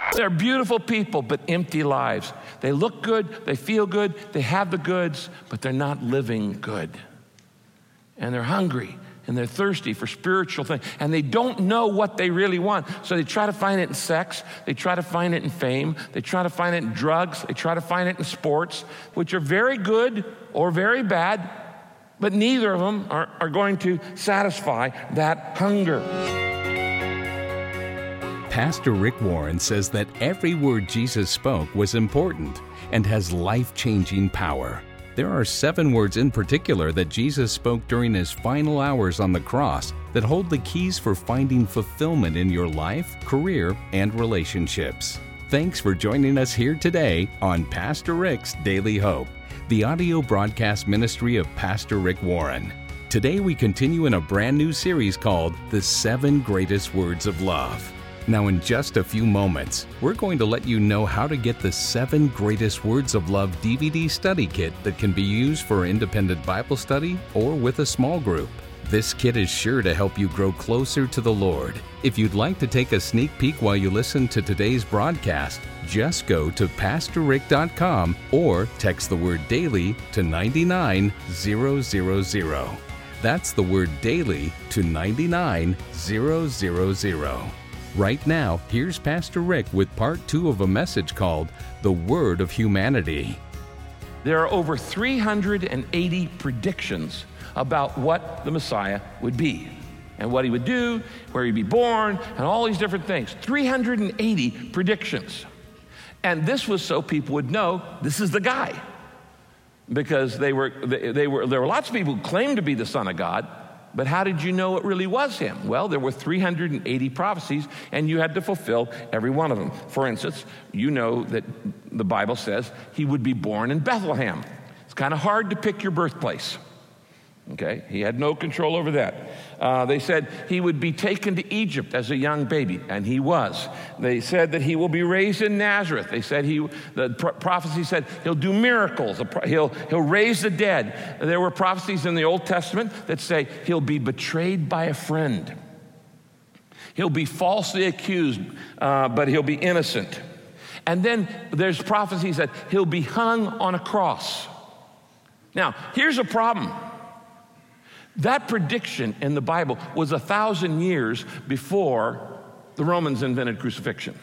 They're beautiful people, but empty lives. They look good, they feel good, they have the goods, but they're not living good. And they're hungry, and they're thirsty for spiritual things, and they don't know what they really want. So they try to find it in sex, they try to find it in fame, they try to find it in drugs, they try to find it in sports, which are very good or very bad, but neither of them are going to satisfy that hunger. Pastor Rick Warren says that every word Jesus spoke was important and has life-changing power. There are 7 words in particular that Jesus spoke during his final hours on the cross that hold the keys for finding fulfillment in your life, career, and relationships. Thanks for joining us here today on Pastor Rick's Daily Hope, the audio broadcast ministry of Pastor Rick Warren. Today we continue in a brand new series called The 7 Greatest Words of Love. Now, in just a few moments, we're going to let you know how to get the 7 Greatest Words of Love DVD study kit that can be used for independent Bible study or with a small group. This kit is sure to help you grow closer to the Lord. If you'd like to take a sneak peek while you listen to today's broadcast, just go to PastorRick.com or text the word DAILY to 99000. That's the word DAILY to 99000. Right now, here's Pastor Rick with part 2 of a message called The Word of Humanity. There are over 380 predictions about what the Messiah would be and what he would do, where he'd be born, and all these different things. 380 predictions. And this was so people would know this is the guy. Because there were lots of people who claimed to be the Son of God, but how did you know it really was him? Well, there were 380 prophecies, and you had to fulfill every one of them. For instance, you know that the Bible says he would be born in Bethlehem. It's kind of hard to pick your birthplace. Okay, he had no control over that. They said he would be taken to Egypt as a young baby, and he was. They said that he will be raised in Nazareth. They said prophecy said he'll do miracles. He'll raise the dead. There were prophecies in the Old Testament that say he'll be betrayed by a friend. He'll be falsely accused, but he'll be innocent. And then there's prophecies that he'll be hung on a cross. Now, here's a problem. That prediction in the Bible was 1,000 years before the Romans invented crucifixion.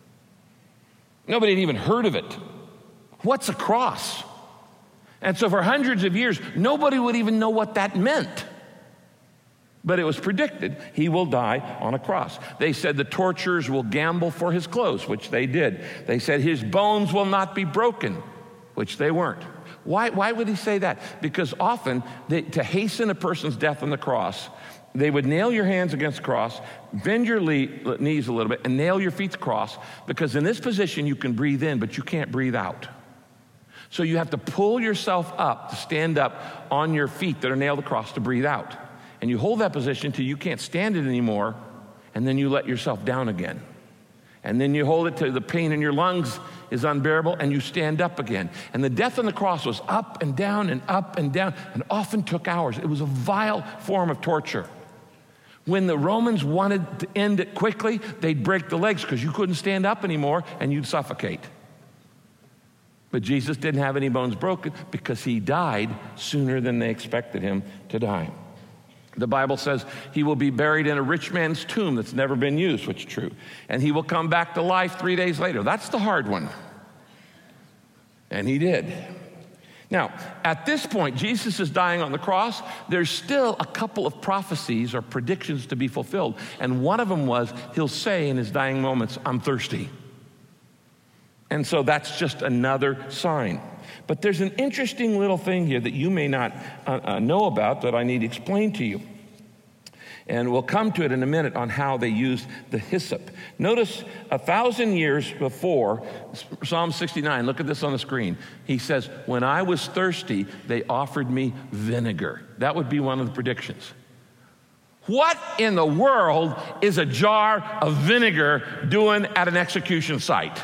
Nobody had even heard of it. What's a cross? And so for hundreds of years, nobody would even know what that meant. But it was predicted he will die on a cross. They said the torturers will gamble for his clothes, which they did. They said his bones will not be broken, which they weren't. Why would he say that? Because often, to hasten a person's death on the cross, they would nail your hands against the cross, bend your knees a little bit, and nail your feet to the cross, because in this position, you can breathe in, but you can't breathe out. So you have to pull yourself up to stand up on your feet that are nailed to the cross to breathe out. And you hold that position till you can't stand it anymore, and then you let yourself down again. And then you hold it till the pain in your lungs is unbearable, and you stand up again. And the death on the cross was up and down and up and down, and often took hours. It was a vile form of torture. When the Romans wanted to end it quickly, they'd break the legs because you couldn't stand up anymore, and you'd suffocate. But Jesus didn't have any bones broken because he died sooner than they expected him to die. The Bible says he will be buried in a rich man's tomb that's never been used, which is true. And he will come back to life 3 days later. That's the hard one. And he did. Now, at this point, Jesus is dying on the cross. There's still a couple of prophecies or predictions to be fulfilled. And one of them was he'll say in his dying moments, "I'm thirsty." And so that's just another sign. But there's an interesting little thing here that you may not know about that I need to explain to you. And we'll come to it in a minute on how they used the hyssop. Notice 1,000 years before, Psalm 69, look at this on the screen. He says, "When I was thirsty, they offered me vinegar." That would be one of the predictions. What in the world is a jar of vinegar doing at an execution site?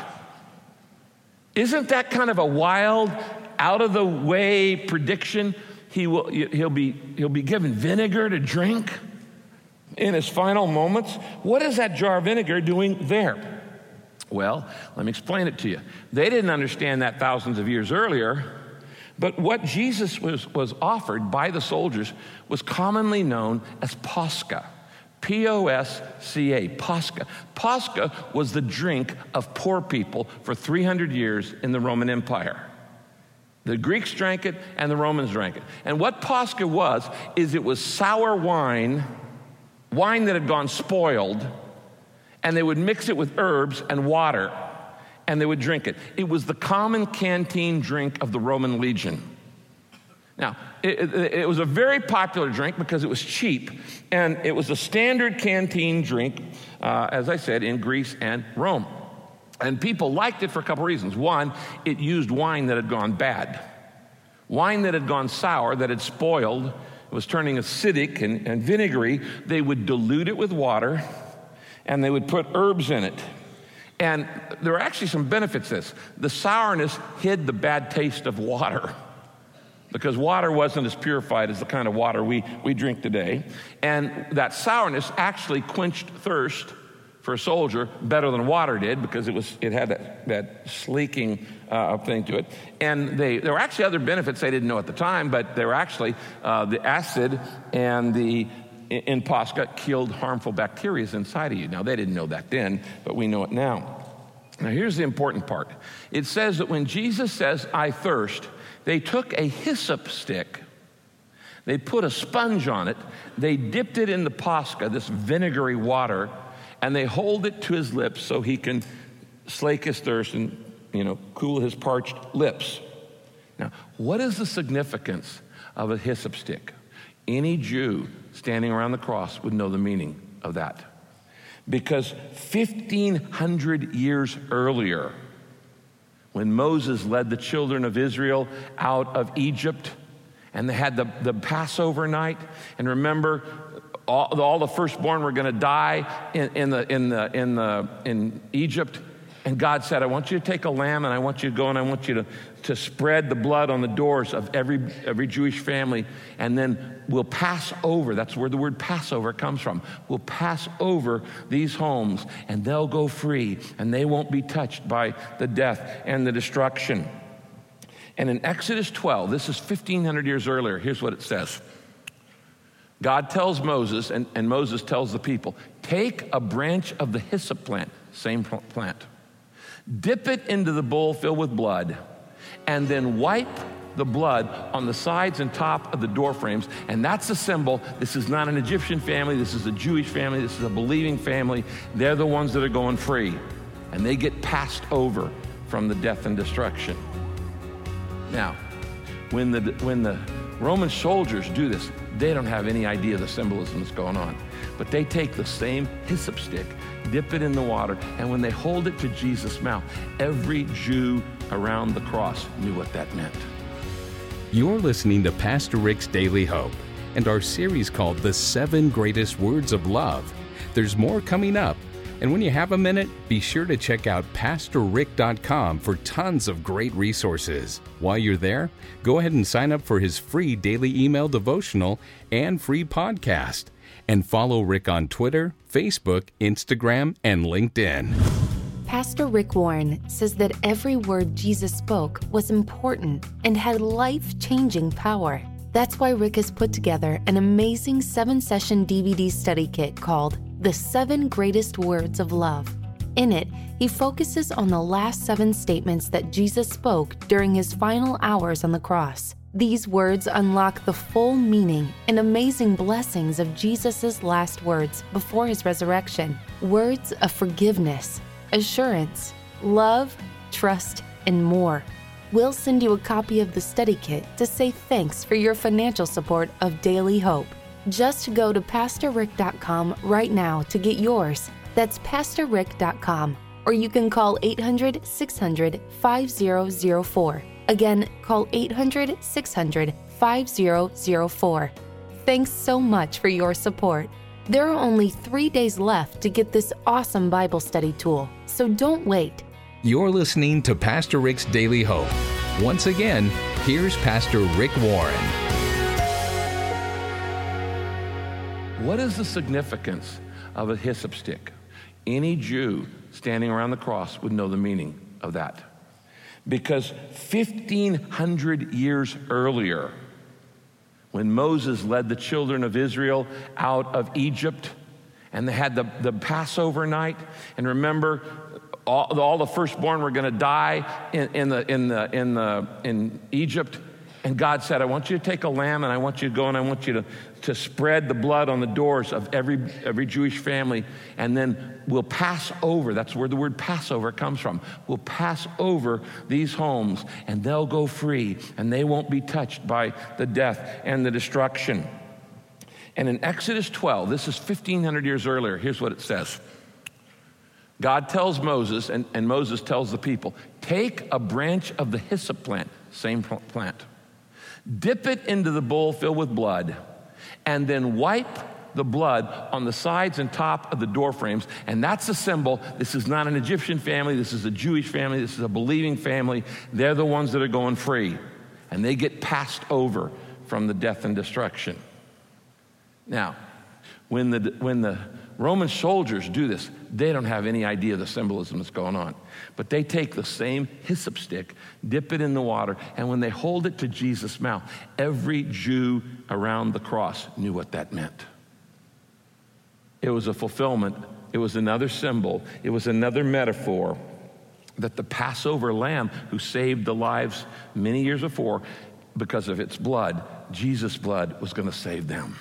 Isn't that kind of a wild, out-of-the-way prediction? He'll be given vinegar to drink in his final moments. What is that jar of vinegar doing there? Well, let me explain it to you. They didn't understand that thousands of years earlier, but what Jesus was offered by the soldiers was commonly known as Pascha. P-O-S-C-A, Pascha. Pascha was the drink of poor people for 300 years in the Roman Empire. The Greeks drank it and the Romans drank it. And what Pascha was, is it was sour wine that had gone spoiled, and they would mix it with herbs and water, and they would drink it. It was the common canteen drink of the Roman legion. Now, it was a very popular drink because it was cheap, and it was a standard canteen drink, as I said, in Greece and Rome. And people liked it for a couple reasons. One, it used wine that had gone bad. Wine that had gone sour, that had spoiled, it was turning acidic and vinegary. They would dilute it with water, and they would put herbs in it. And there were actually some benefits to this. The sourness hid the bad taste of water, because water wasn't as purified as the kind of water we drink today. And that sourness actually quenched thirst for a soldier better than water did, because it had that sleeking thing to it. And there were actually other benefits they didn't know at the time, but they were actually the acid and in Pascha killed harmful bacteria inside of you. Now, they didn't know that then, but we know it now. Now, here's the important part. It says that when Jesus says, "I thirst," they took a hyssop stick, they put a sponge on it, they dipped it in the Pascha, this vinegary water, and they hold it to his lips so he can slake his thirst and, cool his parched lips. Now, what is the significance of a hyssop stick? Any Jew standing around the cross would know the meaning of that. Because 1,500 years earlier, when Moses led the children of Israel out of Egypt, and they had the Passover night, and remember, all the firstborn were going to die in Egypt, and God said, "I want you to take a lamb, and I want you to go, and I want you to spread the blood on the doors of every Jewish family, and then we'll pass over." That's where the word Passover comes from. We'll pass over these homes, and they'll go free, and they won't be touched by the death and the destruction. And in Exodus 12, this is 1,500 years earlier, here's what it says. God tells Moses, and Moses tells the people, "Take a branch of the hyssop plant," same plant, "dip it into the bowl filled with blood, and then wipe the blood on the sides and top of the door frames." And that's a symbol. This is not an Egyptian family. This is a Jewish family. This is a believing family. They're the ones that are going free, and they get passed over from the death and destruction. Now, when the Roman soldiers do this, they don't have any idea the symbolism that's going on. But they take the same hyssop stick, dip it in the water, and when they hold it to Jesus' mouth, every Jew around the cross knew what that meant. You're listening to Pastor Rick's Daily Hope and our series called The 7 Greatest Words of Love. There's more coming up. And when you have a minute, be sure to check out PastorRick.com for tons of great resources. While you're there, go ahead and sign up for his free daily email devotional and free podcast. And follow Rick on Twitter, Facebook, Instagram, and LinkedIn. Pastor Rick Warren says that every word Jesus spoke was important and had life-changing power. That's why Rick has put together an amazing 7-session DVD study kit called The 7 Greatest Words of Love. In it, he focuses on the last 7 statements that Jesus spoke during his final hours on the cross. These words unlock the full meaning and amazing blessings of Jesus' last words before his resurrection. Words of forgiveness, assurance, love, trust, and more. We'll send you a copy of the study kit to say thanks for your financial support of Daily Hope. Just go to PastorRick.com right now to get yours. That's PastorRick.com, or you can call 800-600-5004. Again, call 800-600-5004. Thanks so much for your support. There are only 3 days left to get this awesome Bible study tool, so don't wait. You're listening to Pastor Rick's Daily Hope. Once again, here's Pastor Rick Warren. What is the significance of a hyssop stick? Any Jew standing around the cross would know the meaning of that. Because 1,500 years earlier, when Moses led the children of Israel out of Egypt, and they had the Passover night, and remember, all the firstborn were going to die in Egypt. And God said, I want you to take a lamb, and I want you to go, and I want you to spread the blood on the doors of every Jewish family, and then we'll pass over. That's where the word Passover comes from. We'll pass over these homes, and they'll go free, and they won't be touched by the death and the destruction. And in Exodus 12, this is 1,500 years earlier, here's what it says. God tells Moses, and Moses tells the people, take a branch of the hyssop plant, same plant, dip it into the bowl filled with blood, and then wipe the blood on the sides and top of the door frames. And that's a symbol. This is not an Egyptian family. This is a Jewish family. This is a believing family. They're the ones that are going free. And they get passed over from the death and destruction. Now, when the Roman soldiers do this, they don't have any idea the symbolism that's going on. But they take the same hyssop stick, dip it in the water, and when they hold it to Jesus' mouth, every Jew around the cross knew what that meant. It was a fulfillment. It was another symbol. It was another metaphor that the Passover lamb who saved the lives many years before, because of its blood, Jesus' blood, was going to save them.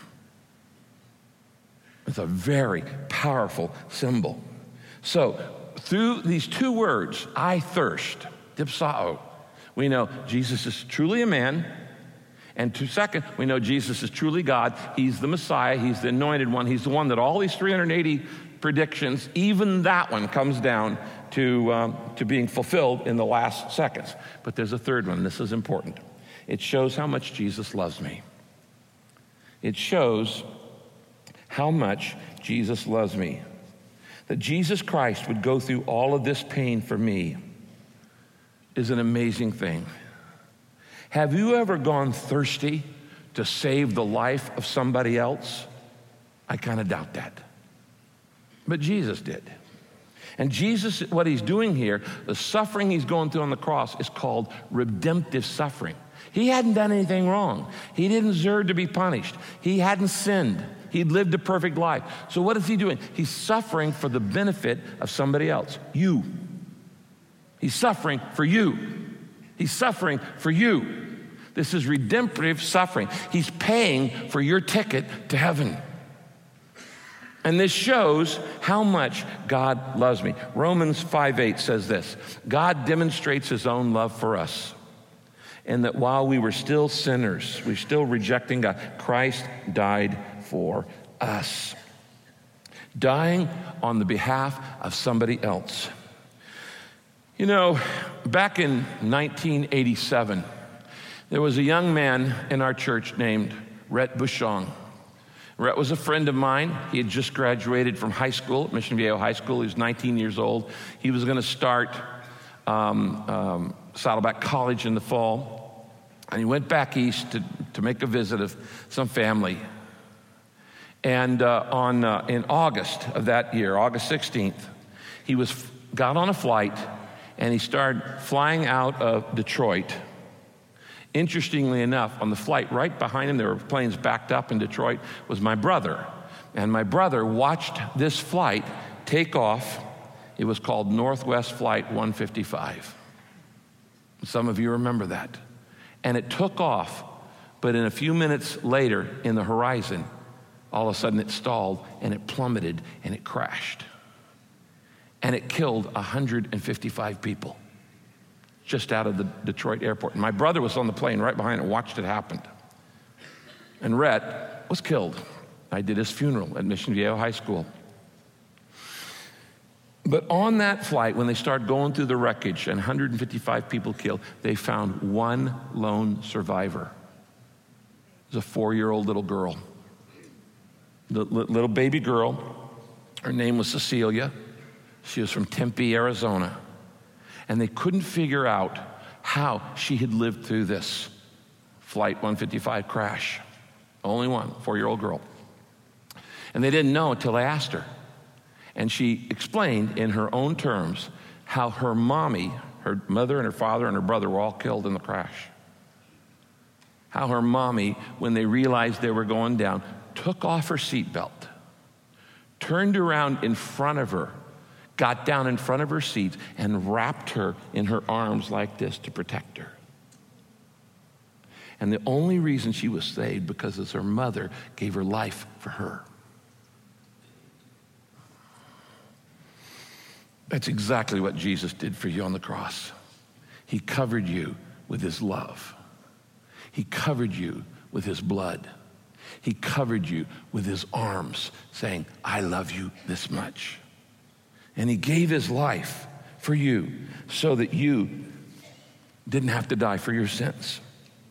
It's a very powerful symbol. So, through these two words, I thirst, dipsao, we know Jesus is truly a man. And second, we know Jesus is truly God. He's the Messiah. He's the anointed one. He's the one that all these 380 predictions, even that one comes down to being fulfilled in the last seconds. But there's a third one. This is important. It shows how much Jesus loves me. It shows how much Jesus loves me. That Jesus Christ would go through all of this pain for me is an amazing thing. Have you ever gone thirsty to save the life of somebody else? I kind of doubt that. But Jesus did. And Jesus, what he's doing here, the suffering he's going through on the cross is called redemptive suffering. He hadn't done anything wrong. He didn't deserve to be punished. He hadn't sinned. He'd lived a perfect life. So what is he doing? He's suffering for the benefit of somebody else, you. He's suffering for you. He's suffering for you. This is redemptive suffering. He's paying for your ticket to heaven. And this shows how much God loves me. Romans 5:8 says this, God demonstrates his own love for us, and that while we were still sinners, we were still rejecting God, Christ died for us. Dying on the behalf of somebody else. You know, back in 1987, there was a young man in our church named Rhett Bushong. Rhett was a friend of mine. He had just graduated from high school, Mission Viejo High School. He was 19 years old. He was going to start Saddleback College in the fall. And he went back east to make a visit of some family. And in August of that year, August 16th, he got on a flight and he started flying out of Detroit. Interestingly enough, on the flight right behind him, there were planes backed up in Detroit, was my brother. And my brother watched this flight take off. It was called Northwest Flight 155. Some of you remember that. And it took off, but in a few minutes later in the horizon, all of a sudden it stalled and it plummeted and it crashed. And it killed 155 people just out of the Detroit airport. And my brother was on the plane right behind it and watched it happen. And Rhett was killed. I did his funeral at Mission Viejo High School. But on that flight, when they started going through the wreckage and 155 people killed, they found one lone survivor. It was a 4-year-old little girl. The little baby girl, her name was Cecilia. She was from Tempe, Arizona. And they couldn't figure out how she had lived through this Flight 155 crash. Only one, 4-year-old girl. And they didn't know until I asked her. And she explained in her own terms how her mommy, her mother and her father and her brother were all killed in the crash. How her mommy, when they realized they were going down, took off her seatbelt, turned around in front of her, got down in front of her seat, and wrapped her in her arms like this to protect her. And the only reason she was saved because her mother gave her life for her. That's exactly what Jesus did for you on the cross. He covered you with his love. He covered you with his blood. He covered you with his arms, saying, I love you this much. And he gave his life for you so that you didn't have to die for your sins.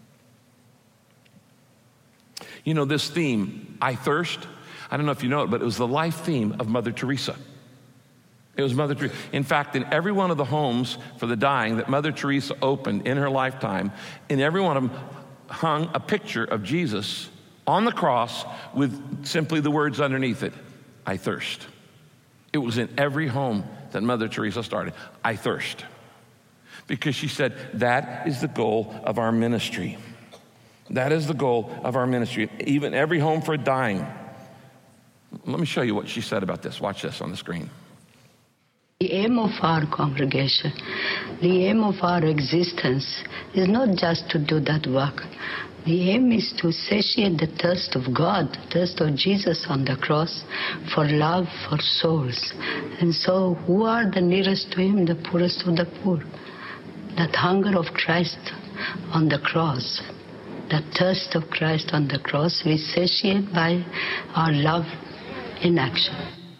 You know, this theme, I thirst, I don't know if you know it, but it was the life theme of Mother Teresa. It was Mother Teresa. In fact, in every one of the homes for the dying that Mother Teresa opened in her lifetime, in every one of them hung a picture of Jesus on the cross with simply the words underneath it, I thirst. It was in every home that Mother Teresa started, I thirst. Because she said, that is the goal of our ministry. That is the goal of our ministry. Even every home for dying. Let me show you what she said about this. Watch this on the screen. The aim of our congregation, the aim of our existence is not just to do that work. The aim is to satiate the thirst of God, the thirst of Jesus on the cross for love for souls. And so who are the nearest to him? The poorest of the poor. That hunger of Christ on the cross, that thirst of Christ on the cross, we satiate by our love in action.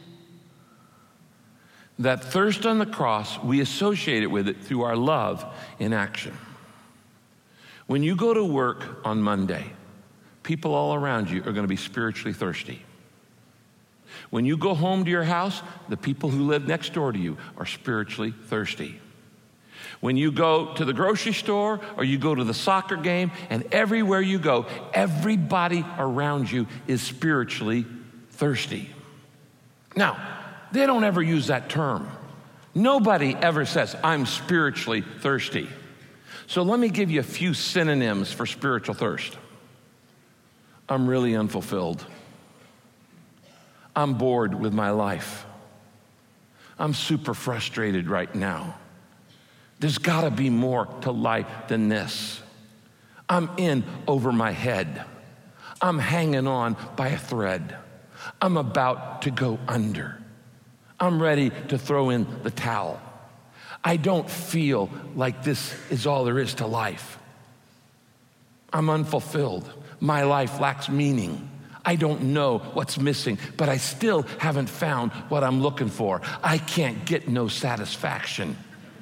That thirst on the cross, we associate it with it through our love in action. When you go to work on Monday, people all around you are going to be spiritually thirsty. When you go home to your house, the people who live next door to you are spiritually thirsty. When you go to the grocery store or you go to the soccer game, and everywhere you go, everybody around you is spiritually thirsty. Now, they don't ever use that term. Nobody ever says, I'm spiritually thirsty. So let me give you a few synonyms for spiritual thirst. I'm really unfulfilled. I'm bored with my life. I'm super frustrated right now. There's got to be more to life than this. I'm in over my head. I'm hanging on by a thread. I'm about to go under. I'm ready to throw in the towel. I don't feel like this is all there is to life. I'm unfulfilled. My life lacks meaning. I don't know what's missing, but I still haven't found what I'm looking for. I can't get no satisfaction.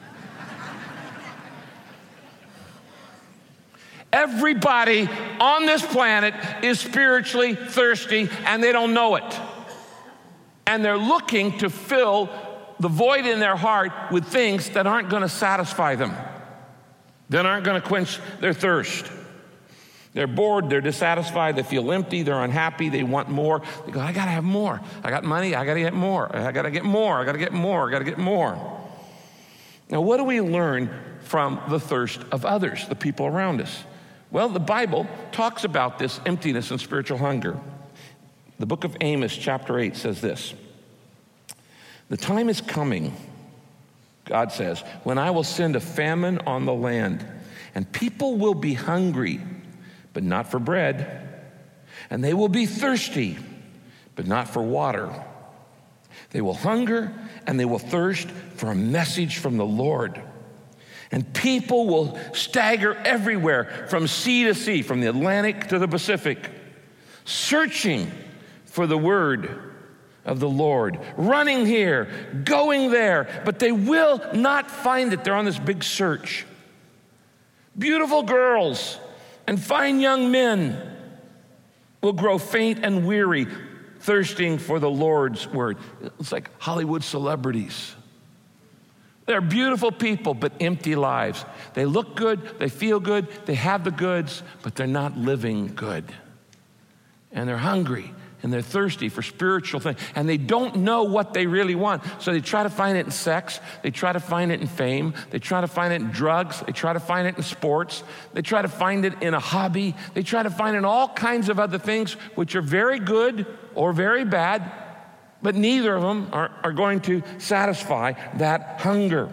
Everybody on this planet is spiritually thirsty, and they don't know it. And they're looking to fill the void in their heart with things that aren't going to satisfy them, that aren't going to quench their thirst. They're bored, they're dissatisfied, they feel empty, they're unhappy, they want more. They go, I got to have more. I got money, I got to get more. I got to get more, I got to get more, I got to get more. Now, what do we learn from the thirst of others, the people around us? Well, the Bible talks about this emptiness and spiritual hunger. The book of Amos, chapter 8, says this. The time is coming, God says, when I will send a famine on the land, and people will be hungry, but not for bread, and they will be thirsty, but not for water. They will hunger and they will thirst for a message from the Lord. And people will stagger everywhere from sea to sea, from the Atlantic to the Pacific, searching for the word of the Lord, running here, going there, but they will not find it. They're on this big search. Beautiful girls and fine young men will grow faint and weary, thirsting for the Lord's word. It's like Hollywood celebrities. They're beautiful people, but empty lives. They look good, they feel good, they have the goods, but they're not living good. And they're hungry, and they're thirsty for spiritual things, and they don't know what they really want. So they try to find it in sex, they try to find it in fame, they try to find it in drugs, they try to find it in sports, they try to find it in a hobby, they try to find it in all kinds of other things which are very good or very bad, but neither of them are going to satisfy that hunger.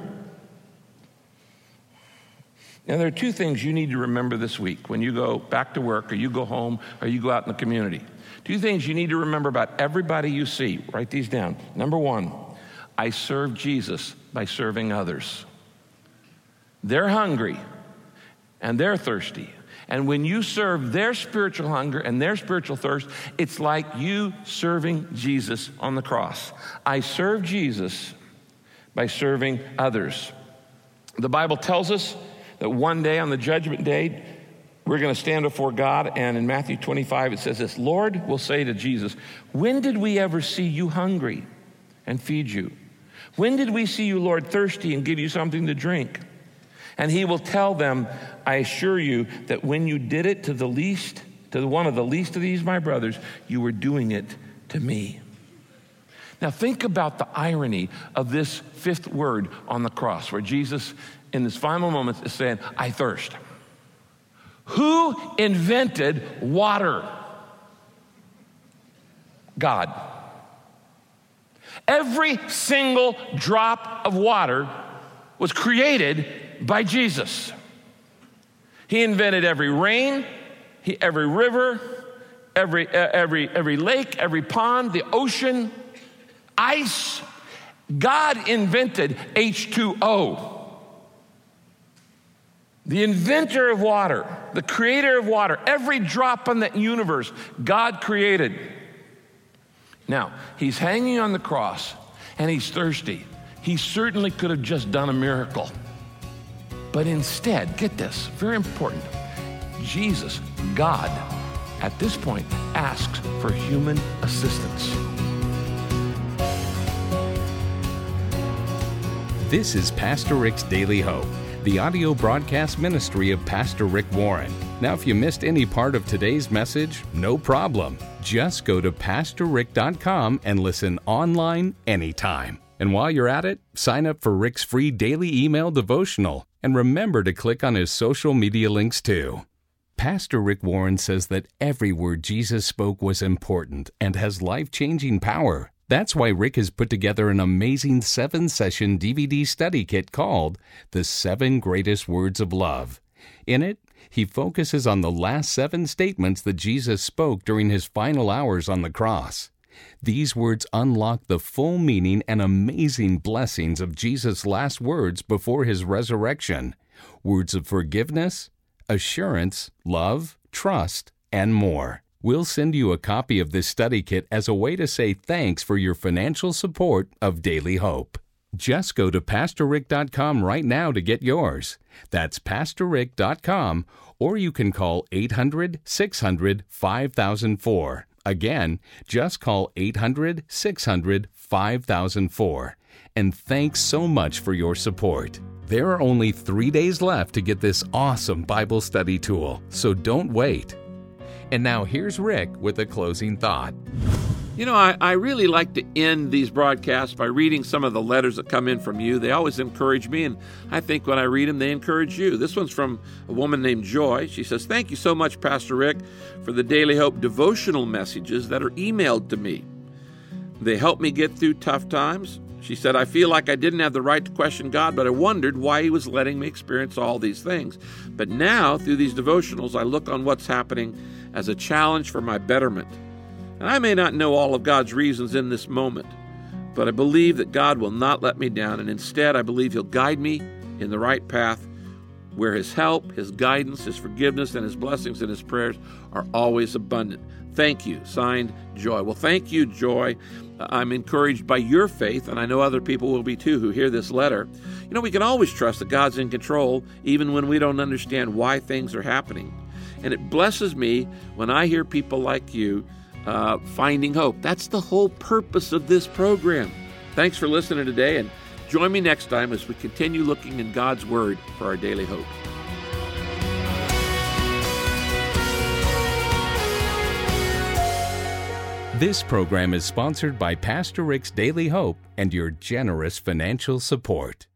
Now, there are two things you need to remember this week when you go back to work or you go home or you go out in the community. Two things you need to remember about everybody you see. Write these down. Number one, I serve Jesus by serving others. They're hungry and they're thirsty. And when you serve their spiritual hunger and their spiritual thirst, it's like you serving Jesus on the cross. I serve Jesus by serving others. The Bible tells us that one day on the judgment day, we're going to stand before God, and in Matthew 25, it says this, Lord will say to Jesus, when did we ever see you hungry and feed you? When did we see you, Lord, thirsty and give you something to drink? And he will tell them, I assure you that when you did it to one of the least of these, my brothers, you were doing it to me. Now think about the irony of this fifth word on the cross, where Jesus, in his final moments, is saying, I thirst. Who invented water? God. Every single drop of water was created by Jesus. He invented every rain, every river, every lake, every pond, the ocean, ice. God invented H2O. The inventor of water, the creator of water, every drop in that universe, God created. Now, he's hanging on the cross and he's thirsty. He certainly could have just done a miracle. But instead, get this, very important, Jesus, God, at this point, asks for human assistance. This is Pastor Rick's Daily Hope, the audio broadcast ministry of Pastor Rick Warren. Now, if you missed any part of today's message, no problem. Just go to PastorRick.com and listen online anytime. And while you're at it, sign up for Rick's free daily email devotional. And remember to click on his social media links too. Pastor Rick Warren says that every word Jesus spoke was important and has life-changing power. That's why Rick has put together an amazing 7-session DVD study kit called The 7 Greatest Words of Love. In it, he focuses on the last 7 statements that Jesus spoke during his final hours on the cross. These words unlock the full meaning and amazing blessings of Jesus' last words before his resurrection. Words of forgiveness, assurance, love, trust, and more. We'll send you a copy of this study kit as a way to say thanks for your financial support of Daily Hope. Just go to PastorRick.com right now to get yours. That's PastorRick.com, or you can call 800-600-5004. Again, just call 800-600-5004. And thanks so much for your support. There are only 3 days left to get this awesome Bible study tool, so don't wait. And now here's Rick with a closing thought. You know, I really like to end these broadcasts by reading some of the letters that come in from you. They always encourage me, and I think when I read them, they encourage you. This one's from a woman named Joy. She says, thank you so much, Pastor Rick, for the Daily Hope devotional messages that are emailed to me. They help me get through tough times. She said, I feel like I didn't have the right to question God, but I wondered why he was letting me experience all these things. But now, through these devotionals, I look on what's happening as a challenge for my betterment. And I may not know all of God's reasons in this moment, but I believe that God will not let me down, and instead I believe he'll guide me in the right path where his help, his guidance, his forgiveness, and his blessings and his prayers are always abundant. Thank you. Signed, Joy. Well, thank you, Joy. I'm encouraged by your faith, and I know other people will be too who hear this letter. You know, we can always trust that God's in control even when we don't understand why things are happening. And it blesses me when I hear people like you finding hope. That's the whole purpose of this program. Thanks for listening today, and join me next time as we continue looking in God's Word for our daily hope. This program is sponsored by Pastor Rick's Daily Hope and your generous financial support.